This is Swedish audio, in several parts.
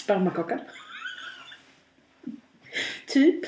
Spermakakan. Typ.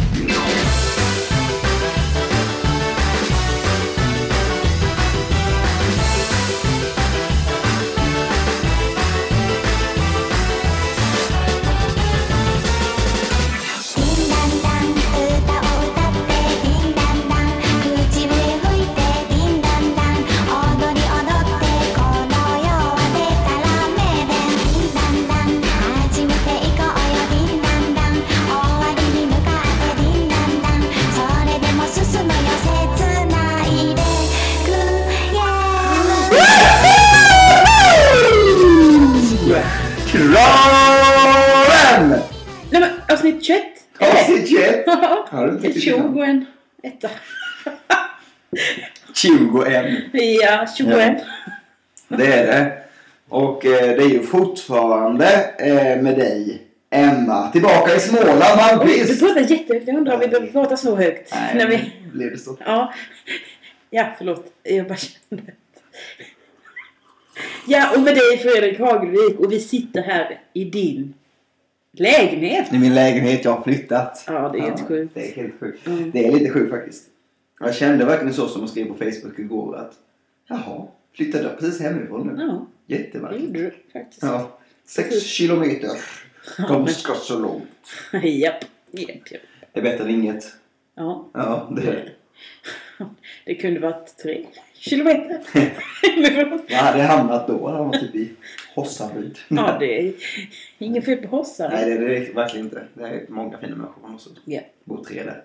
Kraven! Nej men, avsnitt 21. Avsnitt 21? Har du inte Ett 20 och en etta. 21. Ja, 21. Ja, det är det. Och det är ju fortfarande med dig, Emma. Tillbaka i Småland, Malmqvist. Du pratar jättehögt. Jag undrar om vi behöver prata så högt. Nej, när vi... blev det så? Ja. Ja, förlåt. Jag bara kände det. Ja, och med dig Fredrik Hagelvik. Och vi sitter här i din lägenhet. I min lägenhet, jag har flyttat. Ja, det är helt sjukt. Det är helt sjukt. Mm. Det är lite sjukt faktiskt. Jag kände verkligen så som jag skrev på Facebook igår att jaha, flyttade jag precis hemifrån nu. Ja, det Jättemärkligt. gjorde du faktiskt. Ja, 6 kilometer. De ska så långt. Japp. Det är bättre än inget. Ja. Ja, det är det. Det kunde varit 3 kilometer. Vad hade jag hamnat då? Jag var typ i Hossaryd. Ja, det är ingen fel på Hossar. Nej, det är det verkligen inte. Det är många fina människor. Man måste bo 3 där.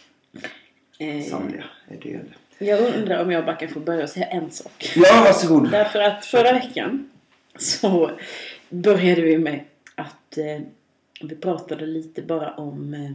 Samliga är det. Jag undrar om jag bara kan få börja säga en sak. Ja, varsågod. Därför att förra veckan så började vi med att vi pratade lite bara om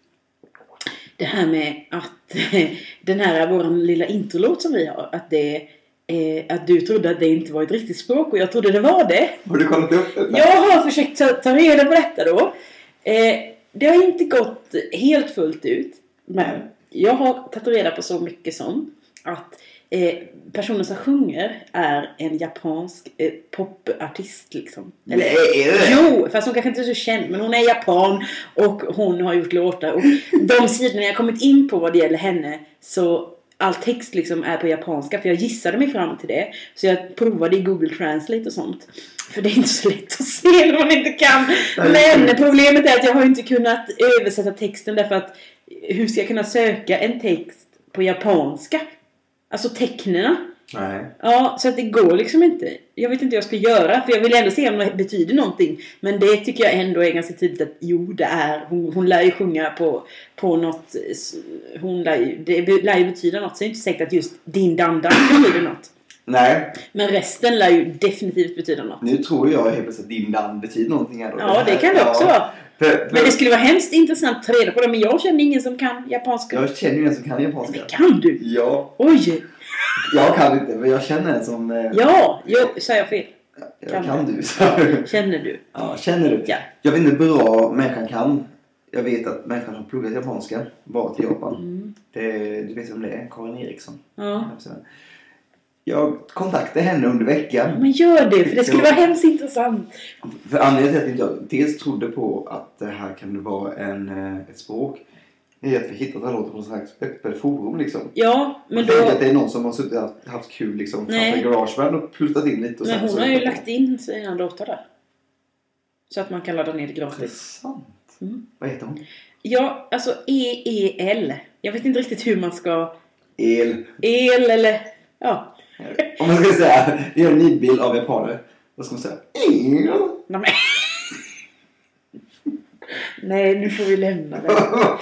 det här med att den här våran lilla introlåt som vi har, att det att du trodde att det inte var ett riktigt språk och jag trodde det var det. Har du kollat upp det? Jag har försökt ta reda på detta då. Det har inte gått helt fullt ut, men jag har tagit reda på så mycket som att personen som sjunger är en japansk popartist liksom. Eller, jo, fast hon kanske inte är så känd, men hon är japan och hon har gjort låtar. Och de sidorna jag kommit in på vad det gäller henne, så all text liksom är på japanska, för jag gissade mig fram till det. Så jag provade i Google Translate och sånt. För det är inte så lätt att se när man inte kan. Men problemet är att jag har inte kunnat översätta texten, därför att hur ska jag kunna söka en text på japanska? Alltså tecknena. Nej. Ja, så att det går liksom inte. Jag vet inte vad jag ska göra, för jag vill ändå se om det betyder någonting. Men det tycker jag ändå är ganska tydligt att jo, det är. Hon lär ju sjunga på något. Det lär ju betyda något. Så det är inte säkert att just din dandan betyder något. Nej. Men resten lär ju definitivt betyda något. Nu tror jag helt plötsligt att din dan betyder någonting här då. Ja, det kan det också vara. Men det skulle vara hemskt intressant att ta reda på det. Men jag känner ingen som kan japanska. Jag känner ju en som kan japanska. Det kan du? Ja. Oj. Jag kan inte, men jag känner en som... Ja, säger jag fel. Kan du? Så. Känner du? Ja, känner du? Ja. Jag vet inte hur bra människan kan. Jag vet att människan har pluggat japanska. Varit i Japan. Du vet om det är? Karin Eriksson. Ja. Jag kontaktade henne under veckan. Men gör det, för det skulle vara hemskt intressant. För anledningen till att jag dels trodde på att det här kan vara ett språk, är att vi hittat en låt på något slags öppet forum liksom. Ja, men då... att det är någon som har suttit och haft kul liksom framför GarageBand och pluttat in lite. Och men sen hon har ju lagt in sina låtar där. Så att man kan ladda ner det gratis. Det är sant. Vad heter hon? Ja, alltså EEL. Jag vet inte riktigt hur man ska... El eller... Ja. Om man ska säga, det är en nidbild av japaner. Vad ska man säga? El. Nej, nu får vi lämna det.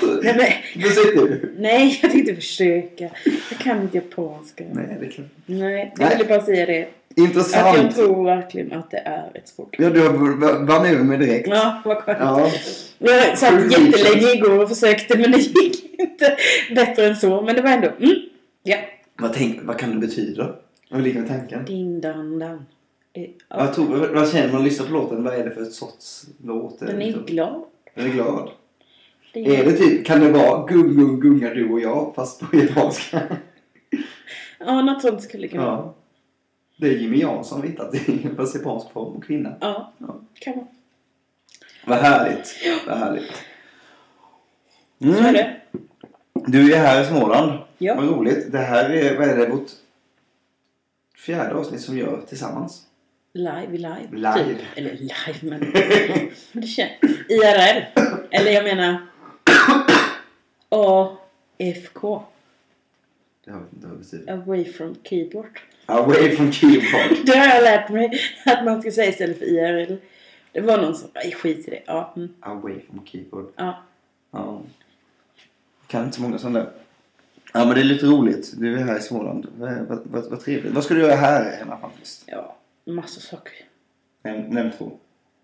Nej, jag tänkte försöka. Jag kan inte japanska. Nej, det kan. Nej, jag ville bara säga det. Intressant. Att jag tror verkligen att det är ett språk. Ja, du vann över mig direkt. Ja, vad skönt. Ja. Jag satt jättelänge igår och försökte, men det gick inte bättre än så. Men det var ändå... Ja. Vad kan det betyda? Vad ligger med tanken? Din dan. Vad känner man lyssnar på låten? Vad är det för sorts låt? Den är glad. Den är glad. Är det typ, kan det vara gungar du och jag fast på japanska? Ja, något sånt skulle kunna vara. Det är Jimmy Jansson hittat i fast japansk form och kvinna. Ja, kan vara. Vad härligt. Vad härligt. Så är det. Du är här i Småland. Ja. Vad roligt. Det här är, vad är det, vårt 4:e avsnitt som vi gör tillsammans. Live. Live. Typ. Eller live, men det känns IRL. Eller jag menar AFK. Det har inte betyder. Away from keyboard. Away from keyboard. Det har jag lärt mig att man ska säga istället för IRL. Det var någon som... skit i det. Ja. Away from keyboard. Ja. Ja. Kan inte så många sådana där. Ja, men det är lite roligt. Du är här i Småland. Vad trevligt. Vad ska du göra här hemma faktiskt? Ja, massor saker. Nämn 2.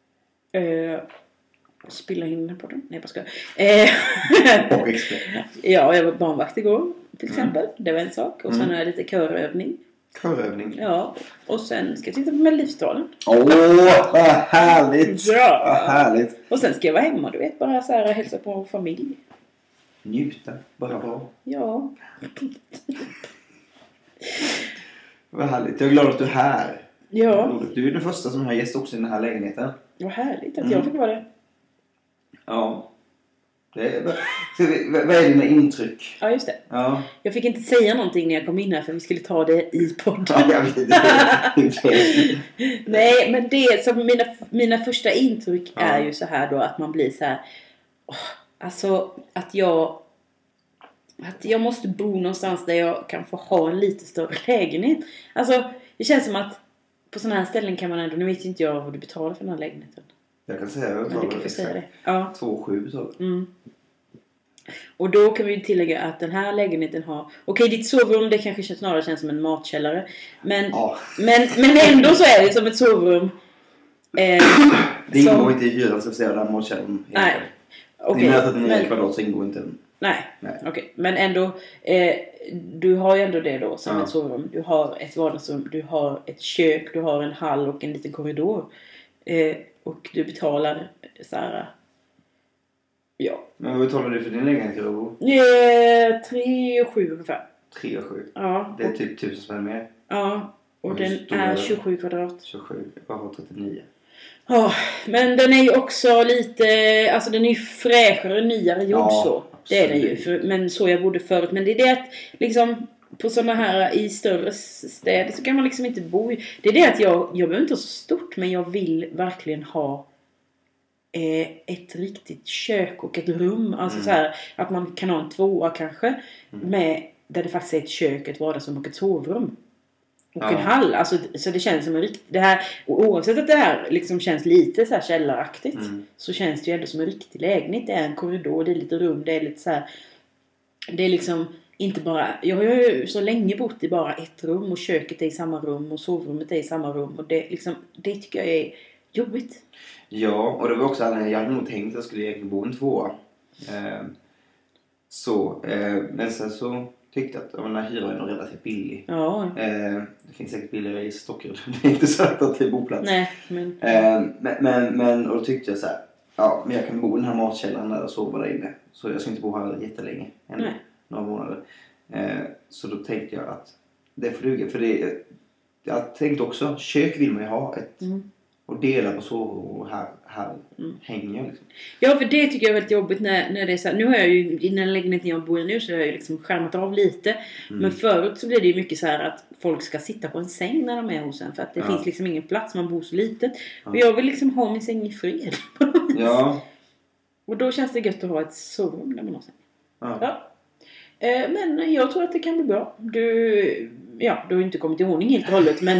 Spilla in på den. Nej, jag ska. Och expert. Ja, jag var barnvakt igår till exempel. Det var en sak. Och sen har jag lite körövning. Körövning. Ja, och sen ska jag titta på Melodifestivalen. Vad härligt. Ja. Vad härligt. Och sen ska jag vara hemma, du vet, bara så här hälsa på familj. Njuta. Bara bra. Ja. Vad härligt. Jag är glad att du är här. Ja. Du är den första som har gäst också i den här lägenheten. Vad härligt att jag fick vara det. Ja. Vad är dina intryck? Ja, just det. Ja. Jag fick inte säga någonting när jag kom in här för vi skulle ta det i podden. Ja, jag vet inte. Nej, men det som mina första intryck är ju så här då att man blir så här. Alltså att jag måste bo någonstans där jag kan få ha en lite större lägenhet. Alltså det känns som att på sådana här ställen kan man ändå, nu vet inte jag vad du betalar för den här lägenheten. Jag kan säga Men du kan få säga det. Ja. 2,7 så. Och då kan vi ju tillägga att den här lägenheten har... Okej, ditt sovrum det kanske snarare känns som en matkällare. Men ändå så är det som ett sovrum. Det ingår inte i hyran så att säga den matkällaren. Nej. Okay. Det är att 9 kvadrat så ingår inte den. Nej. Okej. Men ändå... du har ju ändå det då som ett sovrum. Du har ett vardagsrum, du har ett kök, du har en hall och en liten korridor. Och du betalar så här... Ja. Men vad betalar du för din lägenhet, Robo? 3,7 ungefär. 3,7? Ja. Det är typ 1000 spänn mer. Ja. Och den är 27 kvadrat. 27. Jag har 39. Ja, men den är ju också lite... Alltså den är ju fräschare, nyare gjord så. Det är den ju. Men så jag bodde förut. Men det är det att liksom... På sådana här i större städer så kan man liksom inte bo i... Det är det att jag behöver inte ha så stort. Men jag vill verkligen ha... ett riktigt kök och ett rum. Alltså så här, att man kan ha en 2 kanske. Med, där det faktiskt är ett kök, ett vardagsrum och ett sovrum. Och en hall. Alltså, så det känns som en riktig... Det här, oavsett att det här liksom känns lite så här källaraktigt. Så känns det ju ändå som en riktig lägenhet. Det är en korridor, det är lite rum. Det är lite så här... Det är liksom inte bara... Jag har ju så länge bott i bara ett rum. Och köket är i samma rum. Och sovrummet är i samma rum. Och det, liksom, det tycker jag är jobbigt. Ja, och det var också att jag hade nog tänkt att jag skulle egentligen bo en 2. Men sen så tyckte jag att den här hyran är nog relativt billig. Ja. Det finns säkert billigare i Stockholm. Det är inte så att det är boplats. Nej, men och då tyckte jag så här. Ja, men jag kan bo i den här matkällaren där och sova där inne. Så jag ska inte bo här jättelänge. Några månader. Så då tänkte jag att det får duga. För det, jag tänkte också, kök vill man ju ha ett... Och dela på sovrum och här hänger liksom. Ja, för det tycker jag är väldigt jobbigt när det är så här. Nu har jag ju, i den lägenheten jag bor i nu så har jag ju liksom skärmat av lite. Men förut så blir det ju mycket så här att folk ska sitta på en säng när de är hos en. För att det finns liksom ingen plats, man bor så litet. Och jag vill liksom ha min säng i fred. Ja. Och då känns det gött att ha ett sovrum där man har säng. Ja. Men jag tror att det kan bli bra. Du har ju inte kommit i ordning helt och hållet. Men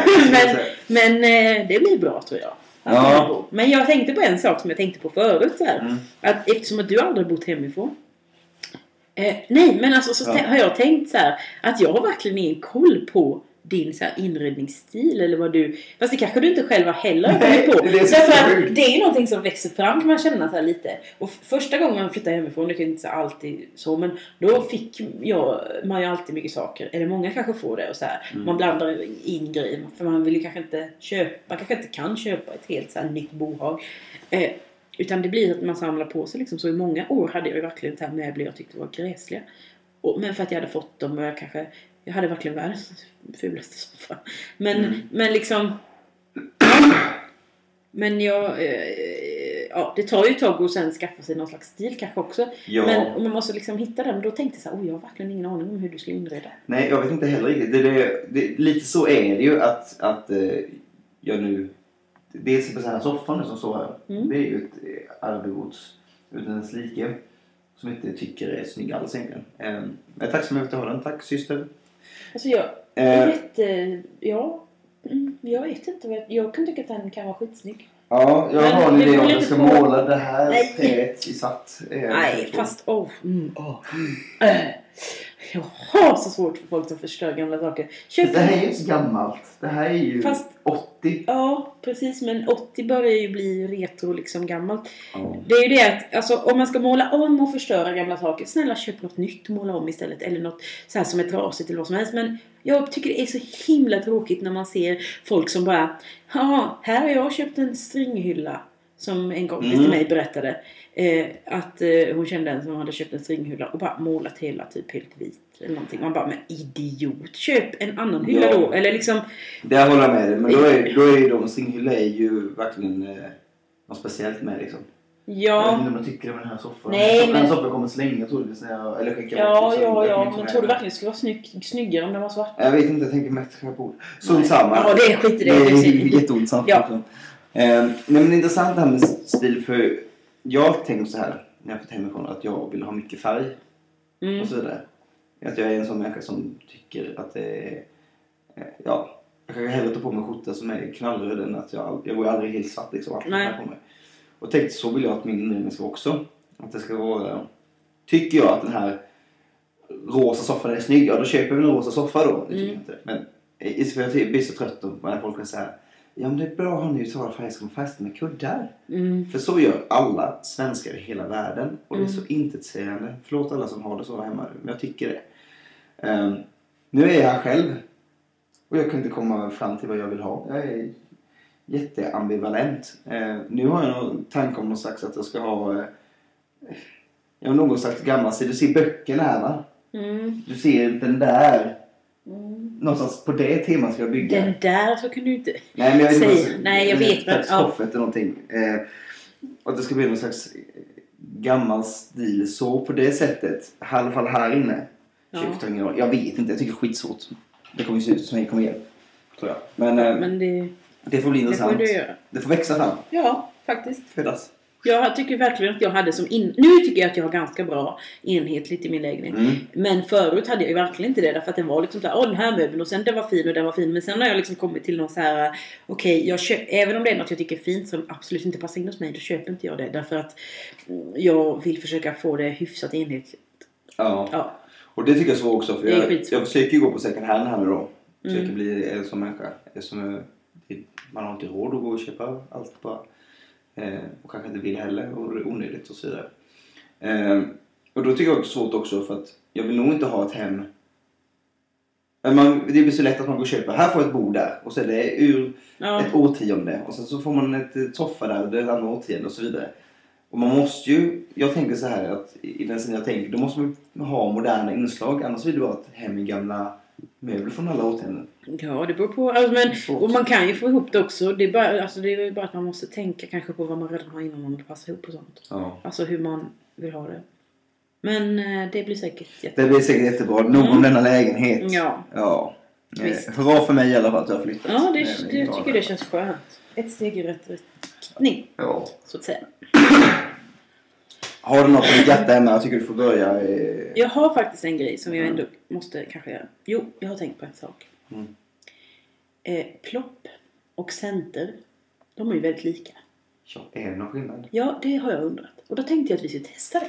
det blir bra tror jag. Ja. Men jag tänkte på en sak som jag tänkte på förut. Så här, att eftersom att du aldrig bott hemifrån. Nej, men alltså så har jag tänkt så här. Att jag har verkligen ingen koll på din så här inredningsstil eller vad du... Fast det kanske du inte själv har heller kommit på. Det är ju någonting som växer fram kan man känna så här lite. Och första gången man flyttade hemifrån, det kan inte så alltid så, men då fick man ju alltid mycket saker. Eller många kanske får det och så här. Man blandar in grejer för man vill ju kanske inte köpa, man kanske inte kan köpa ett helt så här nytt bohag. Utan det blir att man samlar på sig liksom. Så i många år hade jag ju verkligen så här möbler jag tyckte var gräsliga. Men för att jag hade fått dem och jag hade verkligen världens fulaste soffa. Men liksom... Men det tar ju ett tag och sen skaffa sig någon slags stil kanske också. Ja. Men om man måste liksom hitta den, då tänkte jag så här, jag har verkligen ingen aning om hur du skulle inreda. Nej, jag vet inte heller riktigt. Lite så är det ju att jag nu... Dels på den här soffan nu som står här. Det är ju ett arvegods utan dess like. Som inte tycker är snygg alls egentligen. Men tack så mycket för att ha den. Tack syster. Alltså jag vet inte. Jag kan tycka att den kan vara skitsnygg. Ja, jag har en idé om att jag ska måla det här träet i svart. Nej, fast jag har så svårt för folk som förstör gamla saker. Det här är ju så gammalt. Det här är ju 80. Ja, precis. Men 80 börjar ju bli retro liksom gammalt. Det är ju det att alltså, om man ska måla om och förstöra gamla saker, snälla köp något nytt och måla om istället. Eller något så här som är trasigt eller vad som helst. Men jag tycker det är så himla tråkigt när man ser folk som bara, här har jag köpt en stringhylla. Som en gång till mig berättade. Att hon kände en som hade köpt en stringhylla och bara målat hela typ helt vit. Eller någonting. Man bara, men idiot, köp en annan hylla då. Eller liksom... Det håller jag med dig. Men då är ju de stringhylla är ju verkligen något speciellt med liksom. Ja. Jag vet inte om jag tycker om den här soffan. Nej, den här soffan kommer slänga troligtvis när jag... Eller skicka Ja. Men tror du verkligen det skulle vara snyggare om den var svart? Jag vet inte, jag tänker mest på det. Sånt samma. Ja, det är skit i det. Det är jätteont samt. Ja. Nej, men det är intressant det här med stil. För jag tänkte så här när jag fått hemifrån att jag vill ha mycket färg. Och så vidare. Att jag är en sån människa som tycker att det är... jag kan hellre ta på mig skjorta som är knallröd än att jag går ju aldrig helt svart liksom. Allt på mig. Och tänkte så vill jag att min inredning ska också. Att det ska vara... Tycker jag att den här rosa soffan är snygg, då köper vi en rosa soffa då. Det tycker jag inte. Men för jag blir så trött när folk kan säga ja, men det är bra att ha neutrala färger som fäster med kuddar. För så gör alla svenskar i hela världen. Och det är så intetsägande. Förlåt alla som har det så hemma. Men jag tycker det. Nu är jag själv. Och jag kan inte komma fram till vad jag vill ha. Jag är jätteambivalent. Nu har jag någon tanke om någon slags att jag ska ha... jag har någon slags gammal sida. Du ser böckerna här va? Du ser den där... Någonstans på det temat ska jag bygga. Den där så kan du inte nej, men jag säga. Nej, jag vet men stoffet eller någonting. Och det ska bli någon slags gammal stil så på det sättet. I alla fall här inne. Jag vet inte, jag tycker det är skitsvårt. Det kommer ju se ut som en kommer igen. Tror jag. Men det får bli intressant. Det får växa fram. Ja, faktiskt. Födas. Jag tycker verkligen att jag hade nu tycker jag att jag har ganska bra enhetligt i min lägenhet. Men förut hade jag ju verkligen inte det. Därför att det var liksom såhär, den här möbeln och sen den var fin och den var fin. Men sen har jag liksom kommit till någon så här, även om det är något jag tycker är fint som absolut inte passar in hos mig, då köper inte jag det. Därför att jag vill försöka få det hyfsat enhetligt. Ja. Och det tycker jag så också. För jag försöker ju gå på second hand här nu då. Försöker bli en sån människa. Man har inte råd att gå och köpa allt bara. Och kanske inte vill heller och det är onödigt och så vidare. Och då tycker jag det är svårt också för att jag vill nog inte ha ett hem. Det blir så lätt att man går och köper. Här får jag ett bord där och så är det ur ett årtionde och sen så får man ett soffa där och det är ett annat årtionde och så vidare. Och man måste ju, jag tänker så här att i den sidan jag tänker, då måste man ha moderna inslag, annars vill det vara ett hem i gamla möbler från alla årtionden. Ja, det beror på. Och man kan ju få ihop det också. Det är bara att man måste tänka kanske på vad man redan har innan man passar ihop och sånt. Ja. Alltså hur man vill ha det. Men det blir säkert jättebra. Det blir säkert jättebra. Nog om denna lägenhet. Ja. Hurra för mig i alla fall att jag har flyttat. Ja, jag tycker det känns skönt. Ett steg i rätt riktning. Ja. Så att säga. Har du något på ditt hjärta hemma? Jag tycker du får börja. Jag har faktiskt en grej som jag ändå måste kanske göra. Jo, jag har tänkt på en sak. Plopp och Center, de är ju väldigt lika. Ja, är det någon skillnad? Ja, det har jag undrat. Och då tänkte jag att vi skulle testa det.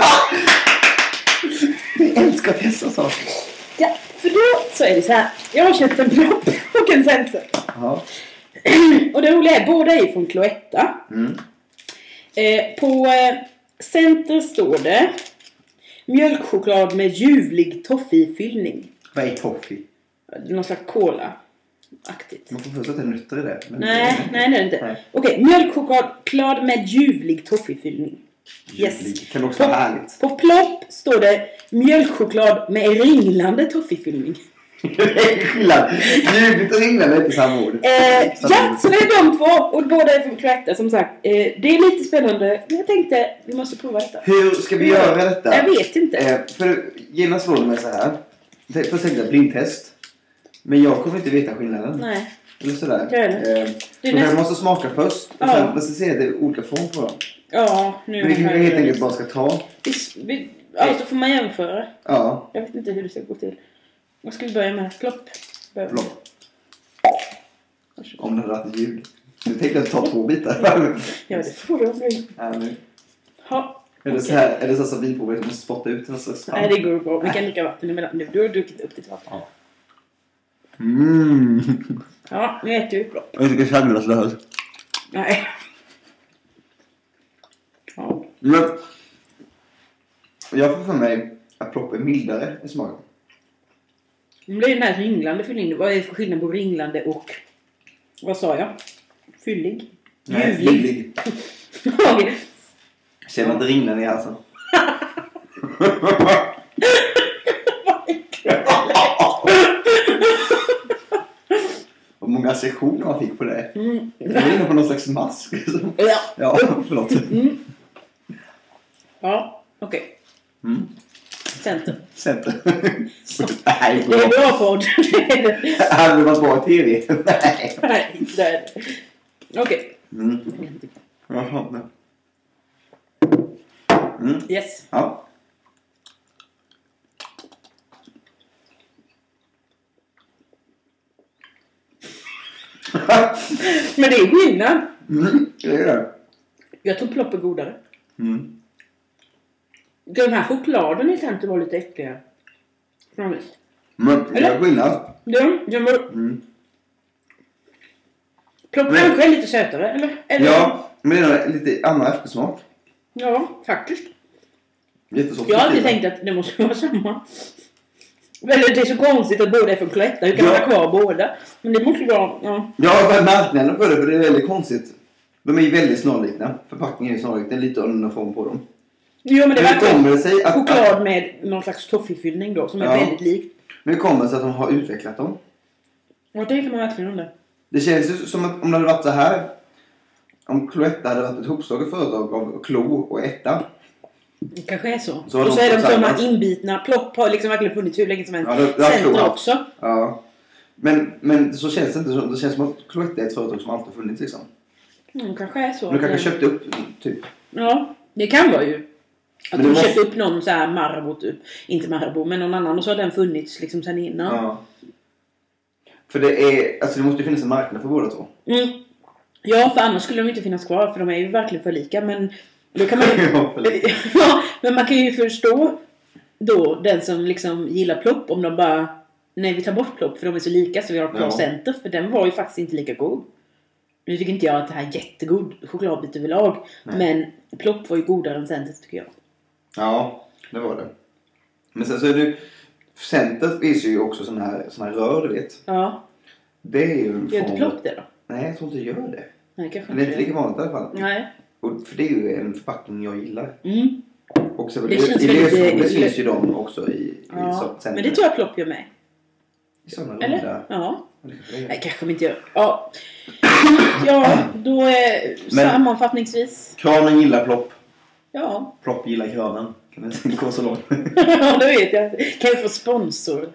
Jag älskar att testa saker. Ja, för då så är det så här. Jag har köpt en Plopp och en Center. Aha. Och det roliga är, båda är från Cloetta. På Center står det mjölkchoklad med ljuvlig toffee-fyllning. Vad är toffee? Någon slags cola-aktigt. Man får först att det är nötter i det. Men nej, det är det inte. Okej, mjölkchoklad med ljuvlig toffee-fyllning. Yes. Kan också vara härligt. På Plopp står det mjölkchoklad med ringlande toffee-fyllning. Det är skillnad. Ljuvligt och ringland är inte samma ord. Ja, så det är de två. Och båda är från Cloetta som sagt. Det är lite spännande. Men jag tänkte, vi måste prova detta. Hur ska vi göra detta? Jag vet inte. För genast slår det mig så här. Först tänkte jag blindtest. Men jag kommer inte veta skillnaden. Nej. Eller sådär. Det så jag måste smaka först. Och sen måste se att det är olika form på dem. Ja, nu. Men vi kanske helt enkelt bara ska ta. Ja, så får man jämföra. Ja. Jag vet inte hur det ska gå till. Vad ska vi börja med? Plopp. Om det hade varit ljud. Nu tänkte jag ta 2 bitar. Ja, det får du bli. Nu. Ha. Är det så här, är det så vinprovet att man måste spotta ut en slags? Nej, det går bra. Vi kan dricka vatten emellan. Nu du har druckit upp ditt vatten. Ja. Ja, nu äter vi bra. Jag tycker kännas det här. Nej. Ja. Men jag får för mig att plopp är mildare i smaken. Men det är den här ringlande fyllningen. Vad är det för skillnad på ringlande och... Vad sa jag? Fyllig? Nej, fyllig. Okej. Känner inte ringlande i halsen. Vad många sektioner man fick på det. Jag var inne på någon slags mask. Ja, förlåt. Ja, okej. Center. Nej, det är bra podd. Hade det varit bra i tv? Nej, det är det. Okej. Jaha. Yes. Ja. Men det är skillnad. Det är det. Jag tror plopp är godare. Den här chokladen i Center var lite äckligare. Men det är skillnad. Den var... Plopp kanske är lite sötare, eller? Ja, men det är lite annan eftersmak. Ja, faktiskt. Jättesåt. Jag har alltid tänkt att det måste vara samma. Eller det är så konstigt att båda är från Cloetta. Hur kan man ha kvar båda? Men det måste vara... Ja, för marknaden för det är väldigt konstigt. De är ju väldigt snarlika. Förpackningen är snarlik. Det är lite annan form på dem. Jo, men det kommer sig att choklad med någon slags toffifyllning då. Som är väldigt lik. Men det kommer sig att de har utvecklat dem. Och det kan man verkligen undra. Det känns ju som att om det hade varit så här. Om Cloetta hade varit ett hopslaget företag av Klo och Etta. Det kanske är så. Och så är de sådana inbitna. Plopp har liksom verkligen funnits hur länge som helst. Center också. Ja. Men så känns det inte. Det känns som att Cloetta är ett företag som alltid funnits liksom. Kanske är så. Du kanske köpte upp typ. Ja, det kan vara ju. Att de köpte upp någon så här Marabou typ. Inte Marabou, men någon annan. Och så har den funnits liksom sen innan. Ja. För det måste ju finnas en marknad för båda två. Ja, för annars skulle de inte finnas kvar. För de är ju verkligen för lika. Men då kan man men man kan ju förstå då den som liksom gillar plopp. Om de bara, nej vi tar bort plopp för de är så lika så vi har kvar Center. För den var ju faktiskt inte lika god. Nu tycker inte jag att det här är jättegod chokladbit överlag. Nej. Men plopp var ju godare än Center tycker jag. Ja, det var det. Men sen så är det Center finns ju också sån här rör, du vet. Ja. Det är ju en gör inte plopp det då? Nej, jag tror inte det gör det. Nej, kanske men det är inte lika vanligt i alla fall. Nej. Och för det är ju en förpackning jag gillar. Och så det känns det finns ju de också i Center. Men det tror jag plopp gör med. I sådana eller? Runda. Ja. Nej, kanske inte gör. Ja. Ja, då är sammanfattningsvis. Kranen gillar plopp. Ja. Plopp gillar kranen. Kan det gå så långt? Ja, det vet jag. Kan jag få sponsor?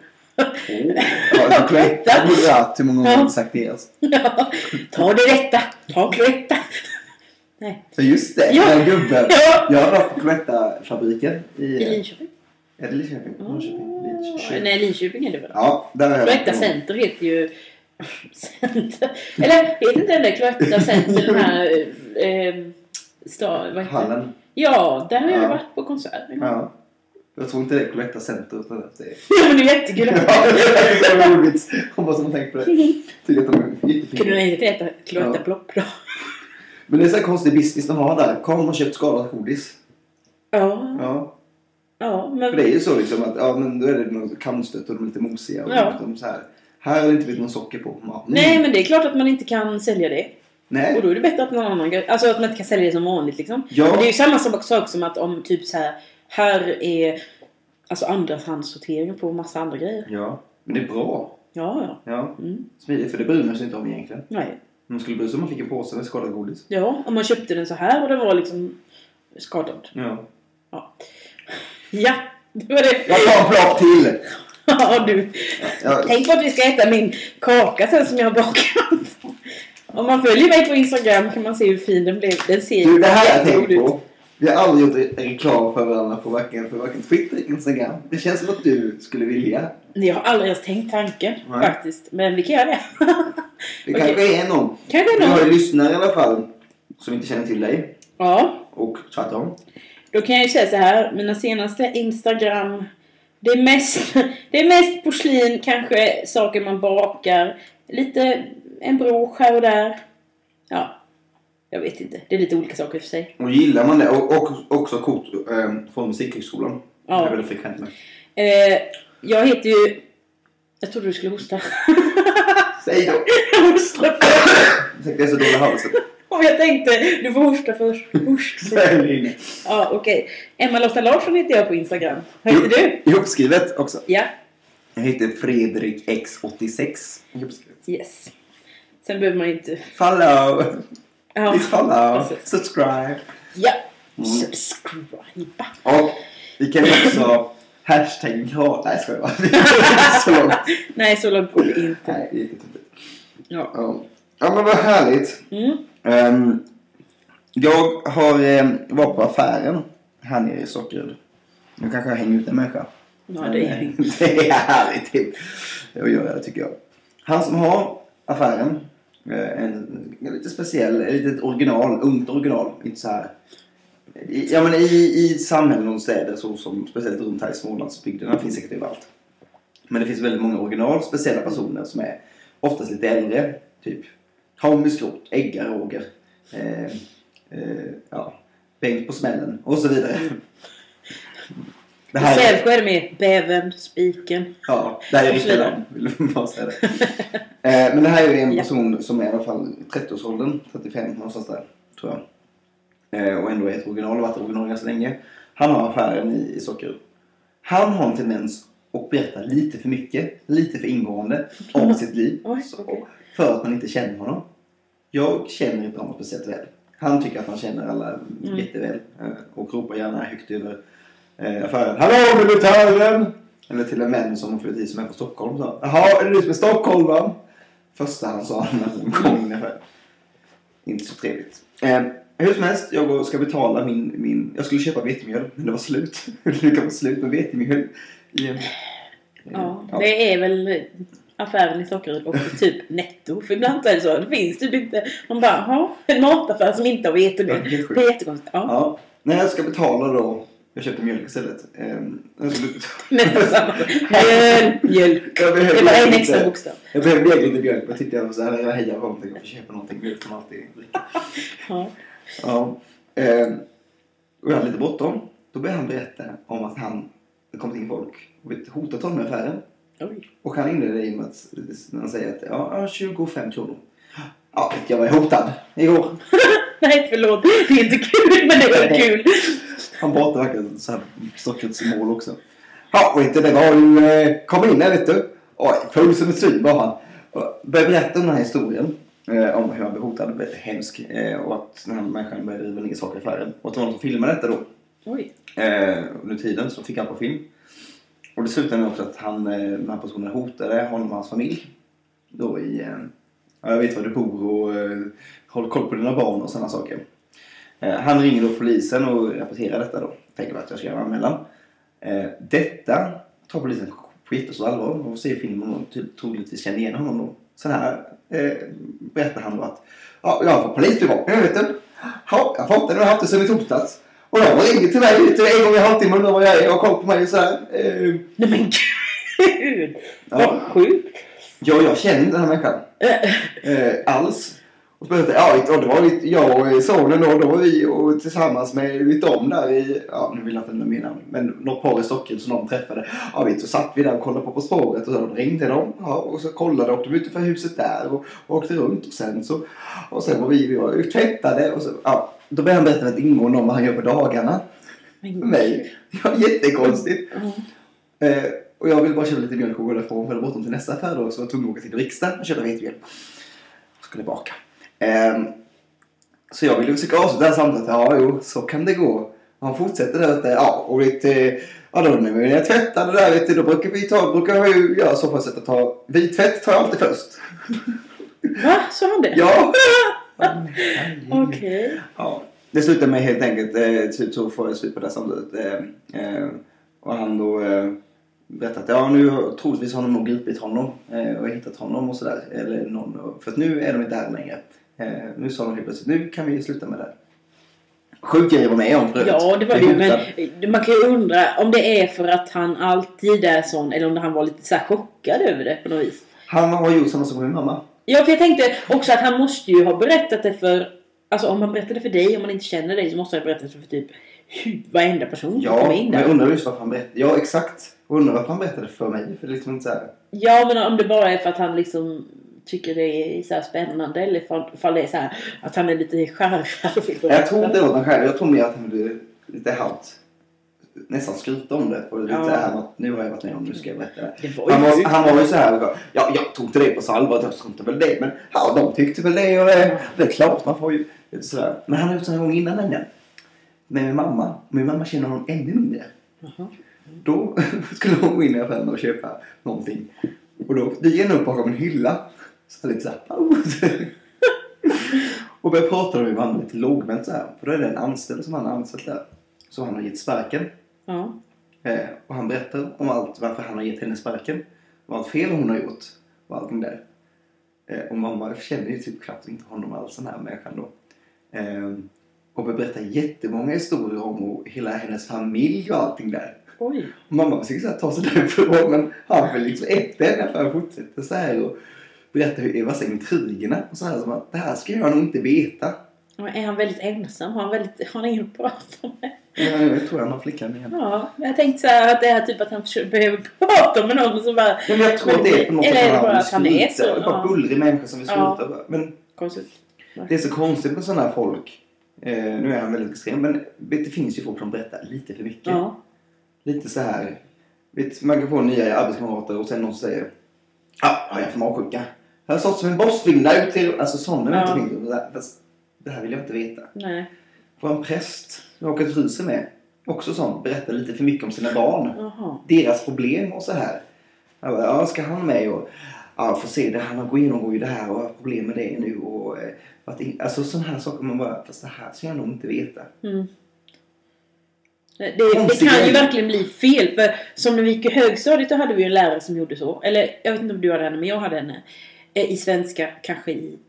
Ja, Cloetta borde hur många gånger har sagt det alltså. Ja. Ta det rätta. Ta Cloetta. Nej. Så just det. Ja. Den gubben. Ja. Jag har varit på Cloetta-fabriken i Linköping. Är det Linköping? Nej, Linköping är det väl? Ja, där är Cloetta Center heter ju Center. Eller heter inte den där Cloetta Center den här Hallen. Ja, där har jag varit på konsert. Ja. Jag tror inte det är Cloetta Center utan att det är... Ja, men det är jättekul. Ja, det är roligt. Hoppas att man tänker på det. Tycker att de är jättefina. Kunde du inte äta Cloetta plopp då? Men det är så här konstig business de har där. Kom och köpt skalat godis. Ja. Ja, men... För det är ju så liksom att men då är det något kantstött och de är lite mosiga. Och de så här. Här är det inte någon socker på. Nej, men det är klart att man inte kan sälja det. Nej. Och då är det bättre att någon annan gör. Alltså att man inte kan sälja det som vanligt liksom. Ja. Men det är ju samma sak som att om typ så här är alltså andrahandssortering på massa andra grejer. Ja. Men det är bra. Ja. Ja, smidigt. För det bryr man sig inte om egentligen. Nej. Man skulle bry sig om man fick en påse med skadad godis. Ja, om man köpte den så här och den var liksom skadad. Ja. Ja, det var det. Jag tar en plock till! Ja, du. Ja. Tänk på att vi ska äta min kaka sen som jag har bakat. Om man följer mig på Instagram kan man se hur fin den blev. Den ser Du, det här har jag jättegod tänkt på. Vi har aldrig gjort reklam för varandra på varken Twitter eller Instagram. Det känns som att du skulle vilja. Jag har aldrig ens tänkt tanken faktiskt. Men vi kan göra det. Det kanske är någon. Vi har ju lyssnare i alla fall som inte känner till dig. Ja. Och tvärtom. Då kan jag ju säga så här. Mina senaste Instagram. Det är mest porslin. Kanske saker man bakar. Lite en brosch här och där. Ja. Jag vet inte. Det är lite olika saker för sig. Och gillar man det. Och också kort från Musikhögskolan. Ja. Det är väldigt frekvent med. Jag heter ju... Jag trodde du skulle hosta. Säg då. Jag hostar först. Jag tänkte jag är så dålig halsen. Och jag tänkte, du får hosta först. Ja, okej. Emma-Lotta Larsson heter jag på Instagram. Vad heter du? Ihopskrivet också. Ja. Jag heter Fredrik X86. Ihopskrivet. Yes. Sen behöver man inte... Follow. Ja. Please follow. Precis. Subscribe. Ja. Subscribe. Och vi kan också hashtag krat. Nej, ska jag vara. Så långt. Nej, så långt går det inte. Nej, det gick inte. Ja. Ja, men vad härligt. Jag har varit på affären här nere i Sockerud. Nu kanske jag hänger ut en människa. Ja, det är det är härligt att göra det, tycker jag. Han som har affären, en lite speciell, ett litet original, ungt original, inte så här. Ja, men i samhällen och städer så som speciellt runt här i Smålandsbygderna finns säkert överallt. Men det finns väldigt många original, speciella personer som är oftast lite äldre, typ Tommy Skrot, Eggar Roger, Bengt på smällen och så vidare. Det här Sävsjö är med Bäven, Spiken. Ja, det här är riktigt namn, vill jag bara säga det. Men det här är en person som är i alla fall 30-årsåldern, 35 någonstans där, tror jag. Och ändå är ett original och varit original ganska länge. Han har affären i Sockerud. Han har en tendens att berätta lite för mycket, lite för ingående om sitt liv. För att man inte känner honom. Jag känner inte honom speciellt väl. Han tycker att han känner alla jätteväl. Och ropar gärna högt över affären. Hallå militären! Eller till en vän som har flyttat hit som är från Stockholm. Så. Jaha, är det du som är Stockholm? Första han sa han kom in i affären. Inte så trevligt. Hur som helst, jag ska betala min... Jag skulle köpa vetemjöl, men det var slut. Det kan vara slut med vetemjöl. Ja, det är väl affären i Sockerud och typ Netto. För ibland är det så. Det finns typ inte... Man bara, en mataffär som inte har vetemjöl. Det är jättekonstigt. Ja. När jag ska betala då... Jag köpte mjölk istället. Nästan samma. Mjölk. Det var en extra bokstav. Jag behövde lite mjölk. Jag tyckte jag var så här. Jag hejar på någonting och får köpa någonting. Mjölk som alltid dricker. Ja. Och jag hade lite bråttom. Då började han berätta om att han kommit in folk och hotat honom med affären. Oj. Och han inledde det med att när han säger att 25 kronor. Ja, jag var hotad igår. Nej, förlåt. Det är inte kul, men det var kul. Han pratar verkligen så här Sockeruds mål också. Ja, och inte det var ju... Kom in här, vet du. Oj, full som ett svin var han. Och började berätta om den här historien. Om hur han blev hotad. Hemsk. Och att den här människan började driva ner saker i affären. Och att det var någon som filmade detta då. Oj. Under tiden så fick han på film. Och det slutade med också att den här personen hotade honom och hans familj. Då i... jag vet var du bor och håll koll på dina barn och sådana saker. Han ringer då polisen och rapporterar detta då. Tänker att jag ska göra anmälan. Detta tar polisen på jättestort allvar. Och ser filmen och troligtvis känner igen honom då. Så här berättar han då att jag har fått polisbevakning, vet du. Ja, jag har fått den och jag har haft det sedan i torsdags. Och de ringer till mig en gång i halvtimmen och undrar vad jag är och koll på mig och så här. Nej men gud! Vad sjukt! Ja, jag känner inte den här människan. Alls. Och så berättade det var lite jag och sonen då var vi och tillsammans med lite om där i, nu vill jag inte nämna mina, men några par i Stockholm som de träffade. Så satt vi där och kollade på spåret och så ringde de och så kollade och åkte utanför huset där och åkte runt och sen var vi var tvättade och så, då började han berätta ett ingående om vad han gör på dagarna. Med mig. Det var jättekonstigt. Och jag vill bara köpa lite mjölk och gå därifrån. För bort dem till nästa affär då. Så jag tog mig åka till riksdagen och köpa vetemjöl. Och skulle baka. Så jag ville försöka avsluta det här samtalet. Ja, jo, så kan det gå. Han fortsätter där att och lite... Ja, då när jag tvättar det där, vet du, då brukar jag ju göra så för att ta... Vittvätt tar jag alltid först. Va? Så han det? Ja. Okej. Ja. Det slutade med helt enkelt, typ så får jag slut på det samtalet. Och han då berättat att nu troligtvis har de nog gripit honom och hittat honom och sådär. Eller någon, för att nu är de inte här längre. Nu sa de helt plötsligt, nu kan vi sluta med det. Sjuk grej var med om förut. Ja, det var det ju. Men man kan ju undra om det är för att han alltid är sån. Eller om han var lite så här chockad över det på något vis. Han har gjort samma som min mamma. Ja, för jag tänkte också att han måste ju ha berättat det för... Alltså om han berättade det för dig, om man inte känner dig, så måste han berätta det för typ varenda person som kommer in där. Ja, men jag undrar just varför han berättade. Ja, exakt. Jag undrar varför han berättade för mig. För det är liksom inte så här... Ja, men om det bara är för att han liksom tycker det är så här spännande. Eller för det är så här att han är lite skärrad. Jag tror inte det var han själv. Jag tror mer att han blev lite halt. Nästan skryta om det. Och lite här att nu har jag varit med om, nu ska jag berätta det. Han var ju så här. Ja, jag tog inte det på salva. Jag tog inte väl det. Men ja, de tyckte väl det. Och det är klart, man får ju sådär. Men han har gjort så här gång innan den. Med min mamma. Min mamma känner honom ännu mindre. Då skulle hon gå in i affären och köpa någonting. Och då gick han upp bakom en hylla. Så lite så här. Och började prata med min mamma lite lågmänt så här. För då är det en anställd som han har anställt där. Så han har gett sparken. Ja. Och han berättar om allt, varför han har gett henne sparken. Och allt fel hon har gjort. Och allting där. Och mamma känner ju typ knappt inte honom alls, den här människan då. Och berättar jättemånga historier om och hela hennes familj och allting där. Oj. Och mamma försöker så här ta sig därifrån, men han vill liksom efter henne för att fortsätta så här och berätta hur Eva säger intrigerna och så här, som att det här ska jag nog inte veta. Men är han väldigt ensam? Har han ingen att prata med? Ja, jag tror han har flickan igen. Ja, jag tänkte så här att det är typ att han behöver prata med någon som bara... Men jag tror att det är på något sätt eller bara att han är så. Det är bara bullrig människa som vill sluta. Men konstigt. Det är så konstigt med sådana här folk. Nu är han väldigt extrem, men det finns ju folk som berättar lite för mycket. Ja. Lite så här. Man kan få nya arbetskamrater och sen någon som säger jag får magsjuka. Jag har stått som en bossvinda ut till... Alltså sådana det här vill jag inte veta. Nej. För en präst jag åker till Rysen med. Också sånt. Berättar lite för mycket om sina barn. Aha. Deras problem och så här. Jag bara, ska han med och... Ja, får se det. Han genomgår ju det här och har problem med det nu. Och, alltså sådana här saker man bara... Fast det här ska jag nog inte veta. Mm. Det kan ju verkligen bli fel. För som när vi gick i högstadiet, då hade vi en lärare som gjorde så. Eller jag vet inte om du hade henne, men jag hade henne. I svenska, kanske i...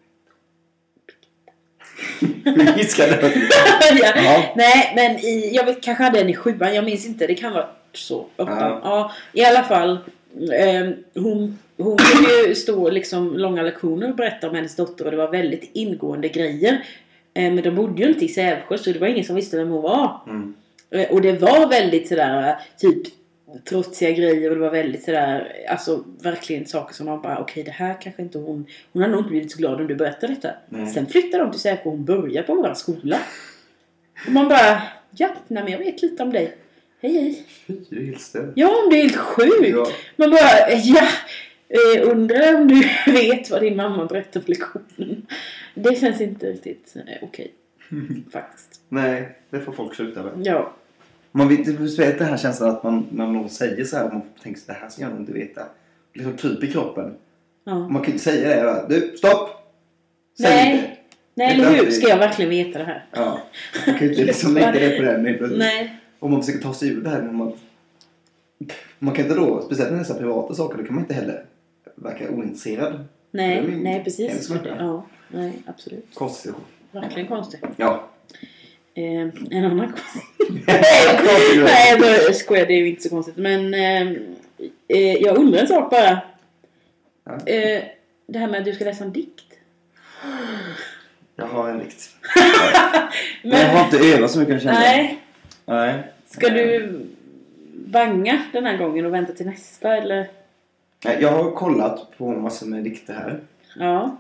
ja. Nej, men jag kanske hade den i 7:an. Jag minns inte, det kan vara så. Ja, i alla fall. Hon kunde ju stå liksom långa lektioner och berätta om hennes dotter. Och det var väldigt ingående grejer. Men de bodde ju inte i Sävsjö, så det var ingen som visste vem hon var. Och det var väldigt sådär typ trotsiga grejer. Och det var väldigt sådär, alltså verkligen saker som man bara, okej, det här kanske inte hon har nog inte blivit så glad om du berättar detta. Sen flyttade de till Sävsjö och hon började på vår skola. Och man bara, men jag vet lite om dig. Hej. Det är helt ställt. Ja, det är helt sjukt. Ja. Man bara, undrar om du vet vad din mamma berättar på lektionen. Det känns inte riktigt okej. Faktiskt. Nej, det får folk sluta med. Ja. Man vet det här känslan att när någon säger så här, man tänker det här ska jag nog inte veta. Det liksom kryper i kroppen. Ja. Man kan inte säga det. Du, stopp! Säg inte. Nej, eller hur? Ska jag verkligen veta det här? Ja. Man kan inte liksom lägga det på den. Nej. Om man försöker ta sig ur det här. Man kan inte då, speciellt med dessa privata saker, då kan man inte heller verka ointresserad. Nej, precis. Ja, nej, absolut. Konstigt. Verkligen konstigt. Ja. En annan konstigt. Nej, jag skojar, det är ju inte så konstigt. Men jag undrar en sak bara. Ja. Det här med att du ska läsa en dikt. Jag har en dikt. Men jag har inte övat så mycket. Nej. Ska du banga den här gången och vänta till nästa, eller? Jag har kollat på massor med dikter här. Ja.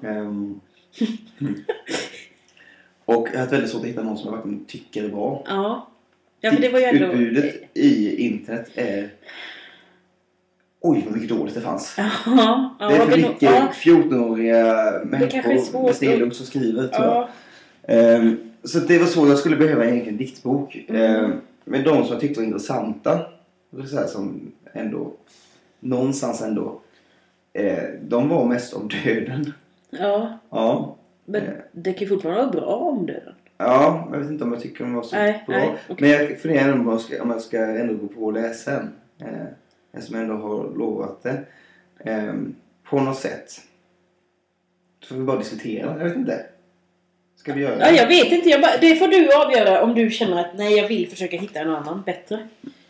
Och jag har väldigt svårt att hitta någon som jag verkligen tycker är bra. Ja, för det var ju ändå... Utbudet i internet är oj vad mycket dåligt det fanns. Ja, det är för mycket 14-åriga människor med snedlugg som skriver, tror jag. Så det var så jag skulle behöva en egen diktbok. Men de som jag tyckte var intressanta, så här, som ändå någonstans ändå, de var mest om döden. Ja. Men det kan ju fortfarande vara bra om döden. Ja, jag vet inte om jag tycker de var så bra. Okay. Men jag funderar om jag ska ändå gå på och läsa en. En som ändå har lovat det. På något sätt. Så får vi bara diskutera. Jag vet inte. Ska vi göra det? Ja, jag vet inte. Det får du avgöra om du känner att nej, jag vill försöka hitta en annan bättre.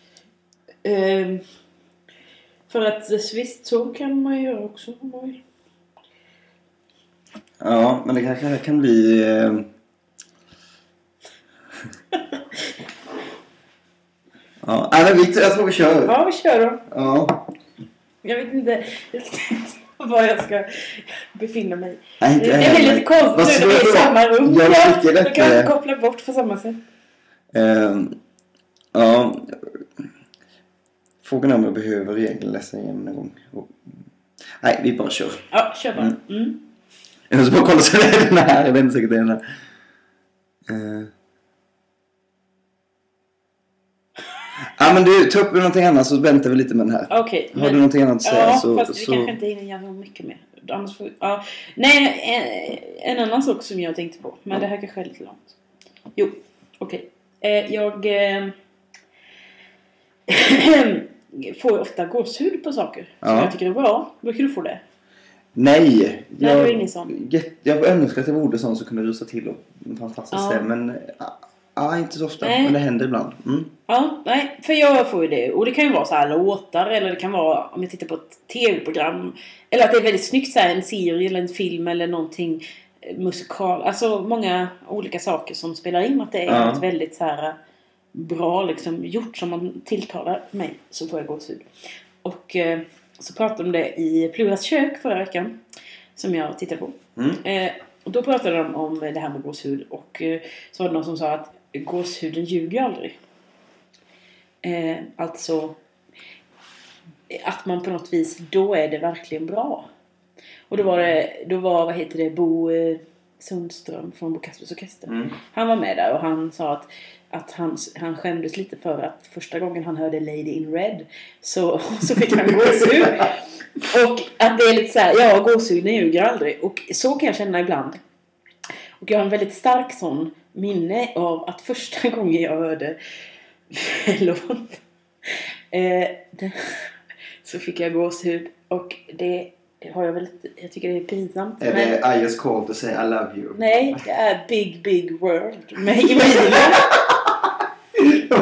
För att visst så kan man göra också om man vill. Ja, men det kanske kan bli... Ja, jag tror vi kör. Ja, vi kör då. Ja. Jag vet inte var jag ska befinna mig. Nej, det är lite konstigt nu när vi är i samma rum. Jag kan inte koppla bort på samma sätt. Ja. Frågan är om jag behöver egentligen läsa igen en gång. Nej, vi bara kör. Ja, kör bara. Jag ska bara kolla så det är den här. Jag vet inte säkert det är den här. Ja, men du, ta upp någonting annat så väntar vi lite med den här. Okej. Har du någonting annat att säga? Ja, fast vi kanske inte hinner göra mycket mer. Nej, en annan sak som jag tänkte på. Men det här kanske är lite långt. Jo, okej. Jag får ofta gåshud på saker. Som jag tycker är bra. Brukar du få det? Nej. Nej, det är ingen sån. Jag önskar att jag vore sån så kunde rusa till och fantastiskt det. Men inte så ofta. Men det händer ibland. Ja, nej. För jag får ju det. Och det kan ju vara så här låtar. Eller det kan vara om jag tittar på ett tv-program. Eller att det är väldigt snyggt så här, en serie eller en film eller någonting musikal. Alltså många olika saker som spelar in. Att det är något väldigt så här bra liksom gjort som man tilltalar mig. Så får jag gåshud. Och så pratade de det i Pluras kök förra veckan. Som jag tittade på. Och då pratade de om det här med gåshud. Och så var det någon som sa att gåshuden ljuger aldrig. Alltså att man på något vis, då är det verkligen bra. Och då var vad heter det, Bo Sundström från Bo Kaspers Orkester. Han var med där och han sa att han skämdes lite för att första gången han hörde Lady in Red så fick han gåshud. Och att det är lite så här, gåshuden ljuger aldrig. Och så kan jag känna ibland. Och jag har en väldigt stark sån minne av att första gången jag hörde så fick jag gåshud. Och det har jag jag tycker det är pinsamt. Är det I just called to say I love you? Nej, det är Big Big World med Emilia. Ja,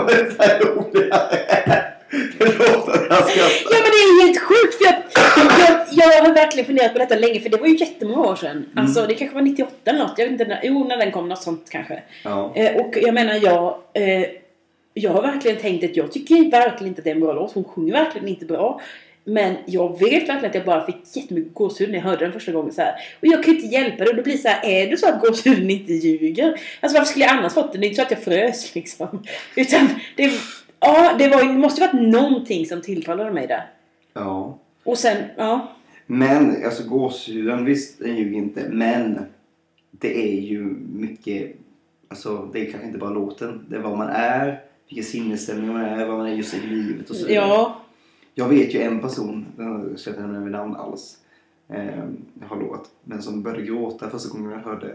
men det är helt sjukt för jag har verkligen funderat på detta länge, för det var ju jättemånga år sedan. Alltså det kanske var 98 eller något. Jag vet inte när den kom, något sånt kanske. Och jag menar jag har verkligen tänkt att jag tycker verkligen inte att det är en bra låt. Hon sjunger verkligen inte bra. Men jag vet verkligen att jag bara fick jättemycket gåshud när jag hörde den första gången så här. Och jag kan inte hjälpa det. Och det blir så här, är det så att gåshuden inte ljuger? Alltså varför skulle jag annars fått det? Det är inte så att jag frös liksom. Utan det måste varit någonting som tilltalade mig där. Ja. Och sen, Men, alltså gåshuden, visst, den ljuger inte. Men det är ju mycket, alltså det är kanske inte bara låten. Det är vad man är, vilken sinnesstämning man är, vad man är just i livet och så vidare. Ja. Jag vet ju en person, jag ska inte nämna med namn alls, jag har lovat, men som började gråta första gången jag hörde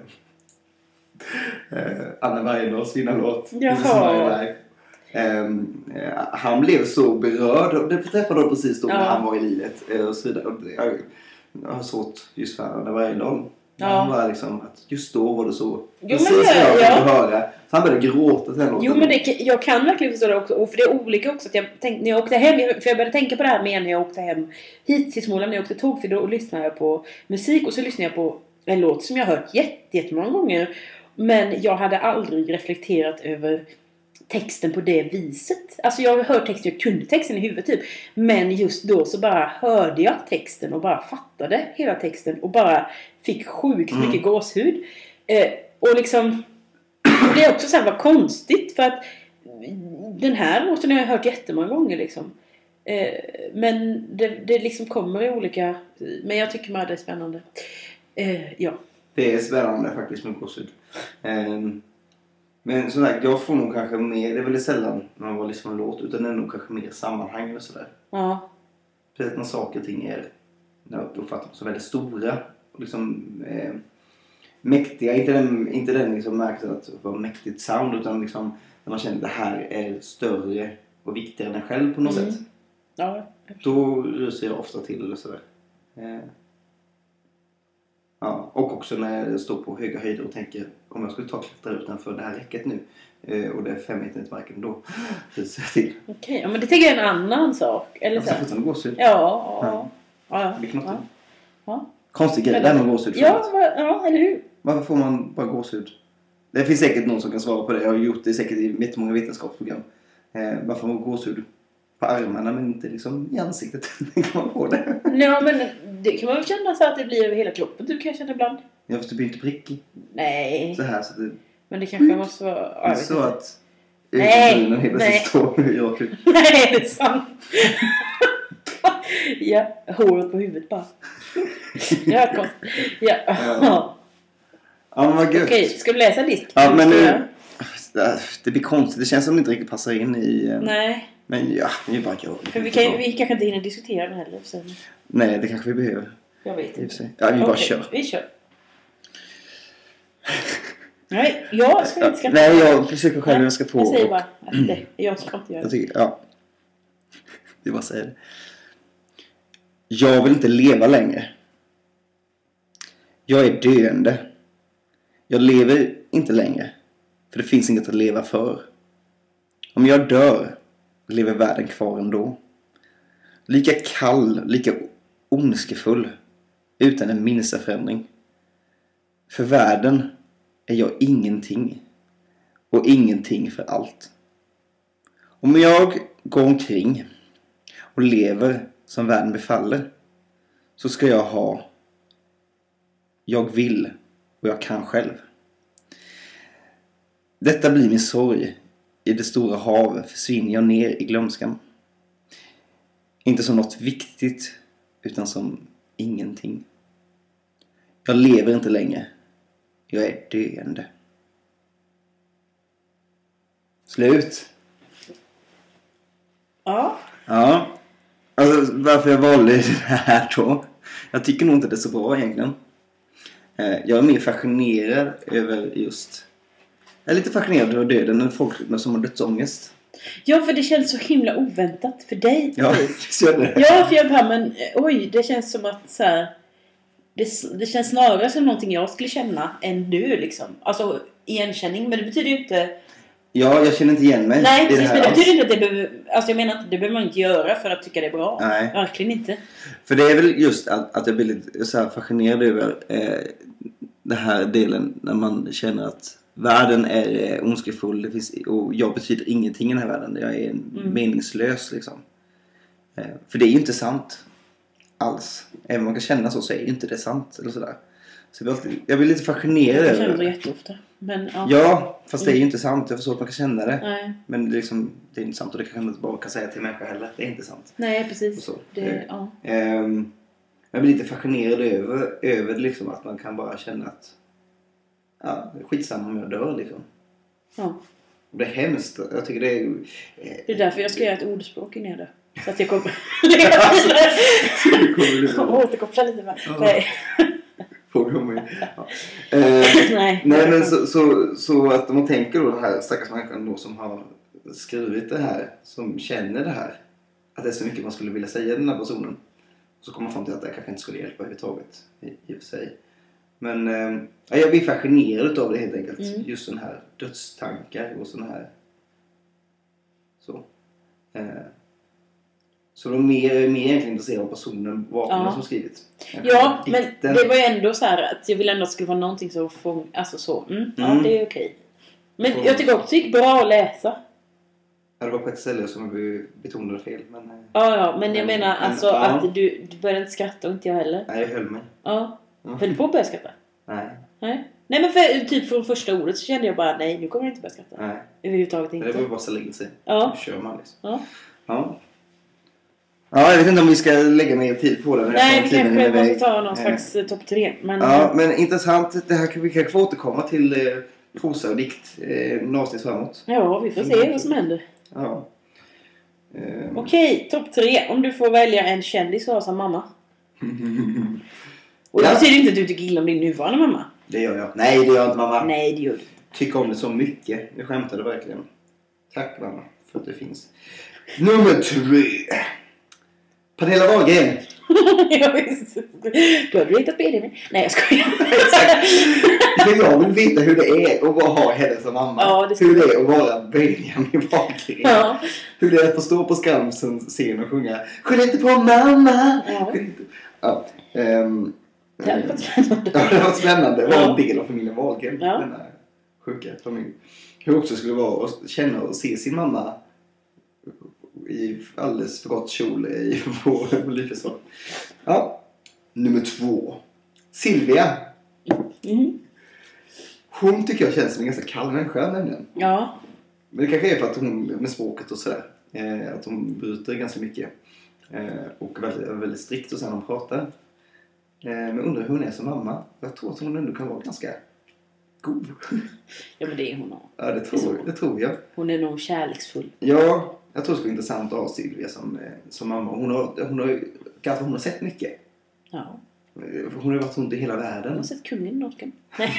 Anna Bergendahls vinnarlåt. Jaha. Han blev så berörd. Det träffade precis då när han var i livet och så vidare. Jag har svårt just för Anna Bergendahl. Han var liksom att just då var det så. Precis jag kunde höra. Så han började gråta sen. Jo, men jag kan verkligen förstå det också. Och för det är olika också att jag tänkte, när jag åkte hem, för jag började tänka på det här med när jag åkte hem hit till Småland, när jag åkte tåg, för då lyssnade jag på musik och så lyssnade jag på en låt som jag har hört jättemånga gånger. Men jag hade aldrig reflekterat över texten på det viset. Alltså jag har hört texten, jag kunde texten i huvudet typ. Men just då så bara hörde jag texten och bara fattade hela texten och bara fick sjukt mycket gåshud. Och liksom det är också så här, vad konstigt, för att den här låten har jag hört jättemånga gånger liksom. Men det liksom kommer i olika... Men jag tycker det är spännande. Ja. Det är spännande faktiskt med gåshud. Men som sagt, jag får nog kanske mer... Det är väldigt sällan när man var liksom en låt. Utan det är nog kanske mer sammanhang eller sådär. Ja. Precis när saker och ting är... Jag uppfattar som väldigt stora. Och liksom... mäktiga. Inte den liksom märks att det var mäktigt sound. Utan liksom... När man känner att det här är större och viktigare än en själv på något sätt. Ja. Då rusar jag ofta till eller sådär. Ja, och också när jag står på höga höjder och tänker om jag skulle klättra ut den för det här räcket nu och det är 5 meter i marken, då rusar jag till. Okej, ja, men det tycker jag är en annan sak. Eller så. Fortfarande gåshud. Ja. Det är knottigt. Ja. Konstig grej, det är någon gåshud. Ja, eller hur? Varför får man bara gåshud? Det finns säkert någon som kan svara på det. Jag har gjort det säkert i jättemånga vetenskapsprogram. Varför man får gåshud på armarna men inte liksom i ansiktet. Kan man få det? Ja, men det kan man väl känna så att det blir över hela kroppen. Du kan känna ibland. Ja, fast det blir inte prickig. Nej. Så här så det... Men det kanske var så... Ja, så att... Nej. Nej, det är sant. Ja, håret på huvudet bara. Ja, konstigt. Ja. Ja, men vad gött. Okej, ska du läsa ditt? Ja, men nu... Det blir konstigt. Det känns som det inte riktigt passar in i... Nej. Men ja, vi bara gör det. För vi kanske inte hinner diskutera den heller. Så. Nej, det kanske vi behöver. Jag vet inte. Ja, vi bara kör. Vi kör. Nej, jag ska inte skratta. Nej, jag försöker själv hur jag ska få... Jag säger bara att jag ska inte göra det. Jag tycker, ja. Det är bara att säga det. Jag vill inte leva längre. Jag är döende. Jag lever inte längre. För det finns inget att leva för. Om jag dör, lever världen kvar ändå. Lika kall, lika ondskefull. Utan en minsta förändring. För världen är jag ingenting. Och ingenting för allt. Om jag går omkring och lever som världen befaller, så ska jag ha jag vill och jag kan själv. Detta blir min sorg. I det stora havet försvinner jag ner i glömskan. Inte som något viktigt, utan som ingenting. Jag lever inte längre. Jag är döende. Slut. Ja. Ja. Alltså, varför jag valde det här då? Jag tycker nog inte det är så bra egentligen. Jag är mer fascinerad över just... Jag är lite fascinerad över döden än folk som har dödsångest. Ja, för det känns så himla oväntat för dig. Ja, så det. Ja, för jag bara, men oj, det känns som att så här, det känns snarare som någonting jag skulle känna än du liksom. Alltså igenkänning, men det betyder ju inte... Ja, jag känner inte igen mig. Nej, precis, det men det betyder inte att det behöver... Alltså jag menar att det behöver man inte göra för att tycka det är bra. Nej. Verkligen inte. För det är väl just att jag blir lite så här fascinerad över den här delen när man känner att världen är ondskefull. Det finns, och jag betyder ingenting i den här världen. Jag är meningslös liksom. För det är ju inte sant alls. Även om man kan känna så är ju inte det sant. Eller sådär. Så jag blir lite fascinerad. Jag känner det jätteofta. Men, ja, fast det är ju inte sant. Jag förstår att man kan känna det. Nej. Men det är inte sant. Och det kanske man inte bara kan säga till människor heller. Det är inte sant. Nej, precis. Så. Ja. Jag blir lite fascinerad över liksom att man kan bara känna att ja, det är skitsamma om jag dör liksom. Ja. Och det är hemskt. Jag tycker det är... Det är därför jag ska göra ett ordspråk innan jag dör. Så att jag kommer leva vidare. Kommer återkoppla lite med. Ja. Nej. Ja. Nej. Nej, men så att man tänker då det här stackars människan då som har skrivit det här, som känner det här, att det är så mycket man skulle vilja säga den här personen, så kommer man fram till att det kanske inte skulle hjälpa överhuvudtaget i och för sig. Men jag blir fascinerad av det helt enkelt. Just sån här dödstankar och sån här så de är mer egentligen intresserade av personen bakom som skrivit. Ja, men det var ju ändå så här att jag ville ändå att det skulle vara någonting så alltså så. Ja, det är okej. Men jag tycker också det gick bra att läsa. Ja, det var på ett ställe som vi betonade fel. Men, ja, men jag menar alltså att du började inte skratta och inte jag heller. Nej, jag höll mig. Ja. Höll du på att börja skratta? Nej, men för typ från första ordet så kände jag bara nej, nu kommer jag inte börja skratta. Nej. Överhuvudtaget inte. Det var bara så länge sig. Ja. Nu kör man liksom. Ja. Ja. Ja, jag vet inte om vi ska lägga mer tid på det. Nej, vi kanske måste ta någon slags topp 3. Men... Ja, men intressant. Det här vi kan få återkomma till prosa och dikt några avsnitt framåt. Ja, vi får se vad som händer. Ja. Okej, topp 3. Om du får välja en kändis som mamma. Och det betyder inte att du tycker illa om din nuvarande mamma. Det gör jag. Nej, det gör inte mamma. Nej, det gör du. Tycker om det så mycket. Jag skämtade verkligen. Tack mamma för att det finns. Nummer 3. Pernilla Wahlgren. Jag visst. Du har vetat Benjamin. Nej, jag skojar. Jag vill veta hur det är att ha henne som mamma. Ja, hur det är att vara Benjamin Wahlgren. Ja. Hur det är att få stå på Skamsen scen och sjunga skyll inte på mamma. Ja. Ja. Det hade varit spännande. Ja, det var spännande. Det var en del av familjen Wahlgren. Ja. Den här sjuka familjen. Hur också skulle vara att känna och se sin mamma i alldeles för gott kjol på livförsvar. Ja. Nummer 2. Silvia. Mm. Hon tycker jag känns som en ganska kall människa nämligen. Ja. Men det kanske är för att hon med språket och sådär. Att hon bryter ganska mycket. Och väldigt strikt och sen hon pratar. Men undrar hur hon är som mamma. Jag tror att hon ändå kan vara ganska god. Ja, men det är hon. Ja, det tror jag. Hon är nog kärleksfull. Ja, jag tror det skulle vara intressant att ha Silvia som mamma. Hon har sett mycket. Ja. Hon har varit runt i hela världen. Hon har sett kungen Norrken. Nej.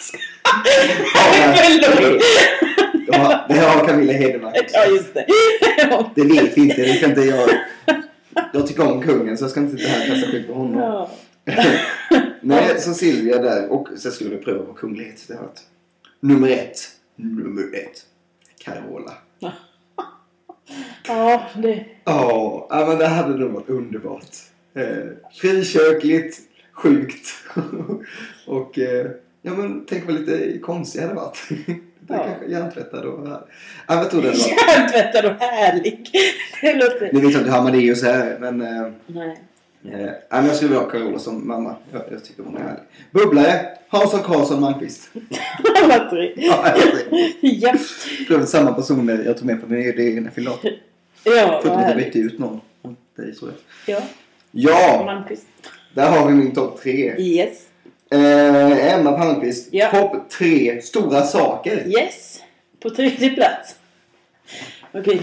Ja, det har Camilla Hedemark. Ja, just det. Det vet vi inte. Det kan inte jag. Jag tycker om kungen så jag ska inte sitta här och kasta skit på honom. Ja. Nej, så Silvia där. Och så skulle vi pröva på kunglighet. Det har varit nummer 1. Carola. Ja, det... Ja, men det hade nog varit underbart. Frikökligt, sjukt. Och ja, men tänk vad lite konstigt hade varit. Det är kanske hjärntvättad och härlig. Ja, jag tror det var... Hjärntvättad och härlig. Det låter... Ni vet inte hur Amadeus är, men... Nej. Men jag skulle vilja ha Carola som mamma. Jag tycker hon är härlig. Bubblare, Hansson Karlsson Malmqvist. Alla 3. Ja, Ja. Det var samma personer jag tog med på min egen filator. Ja, för att vad inte byta ut någon. Det är så. Ja. Ja, Malmqvist. där har vi min topp 3. Yes. Emma Palmqvist. Ja. Topp 3 stora saker. Yes. På 3:e plats. Okej.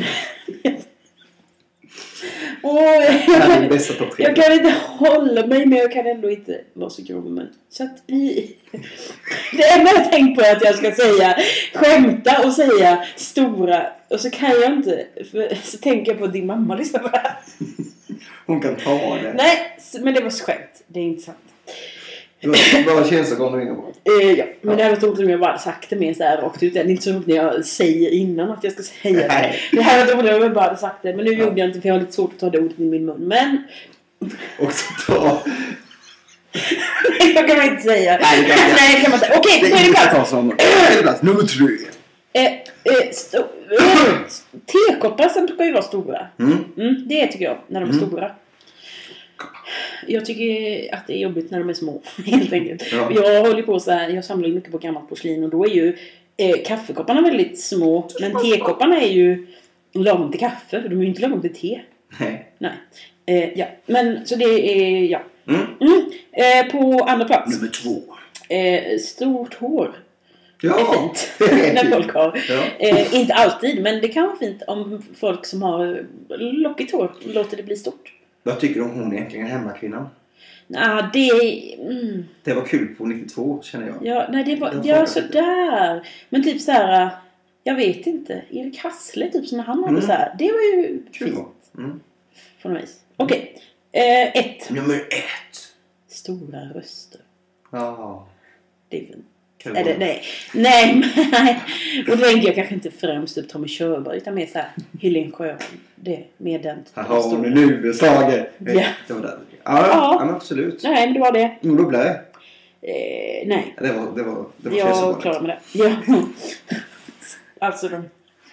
Jag kan inte hålla mig, men jag kan ändå inte vara så grommen. Så att det enda jag tänkt på är att jag ska säga skämta och säga stora. Och så kan jag inte, för så tänker jag på att din mamma lyssnar på det här. Hon kan ta det. Nej, men det var skämt. Det är inte sant. Bara känslorna inne på. Ja, men det här var roligt om jag bara sagt det mer så här rakt ut. Det är inte så roligt när jag säger innan att jag ska säga det. Det här var roligt om jag bara hade sagt det. Men nu gjorde jag inte, för jag har lite svårt att ta det ordet i min mun. Men... Och så ta... Det kan man inte säga. Nej, det kan man inte. Okej, det är plats. Nummer 3. Tekoppar som ska ju vara stora. Det tycker jag, när de är stora. Jag tycker att det är jobbigt när de är små, helt enkelt. Ja. Jag håller på så här, jag samlar ju mycket på gammalt porslin och då är ju kaffekopparna väldigt små, men tekopparna är ju lagom till kaffe, för de är ju inte lagom till te. Nej. Ja, men så det är, ja. På andra plats. Nummer 2. Stort hår. Ja, det är fint. När folk har. Ja. Inte alltid, men det kan vara fint om folk som har lockigt hår låter det bli stort. Vad tycker du om hon egentligen, hemmakvinnan? Det var kul på 92, känner jag. Ja, nej, det var sådär. Men typ så här, jag vet inte. Erik Hassle, typ som när han hade så här. Det var ju fint. På något vis. Okej. 1. Nummer 1. Stora röster. Ja. Det är fint. Nej. Och då tänker jag kanske inte främst upp Tommy Körberg, utan mer såhär Helen Sjöholm. Det är mer den. Jaha, nu slaget. Ja. Det var det. Ja, men absolut. Nej, men det var det. Ingen bubblare? Nej. Det var jag klarar med det. Ja. Alltså de...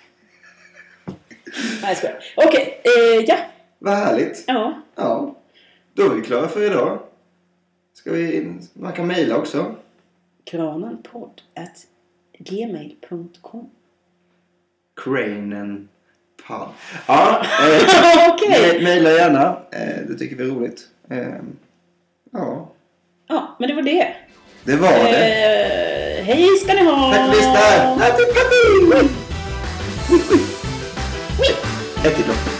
Nej, jag skojar. Okej, ja. Vad härligt. Ja. Då är vi klara för idag. Man kan mejla också. Kranenpodd@gmail.com. Kranenpodd Fan. Ja, Okej. Mejla gärna. Det tycker vi är roligt. Ja. Ja, men det var det. Det var det. Hej ska ni ha. Tack för att ni lyssnade. Ett till då.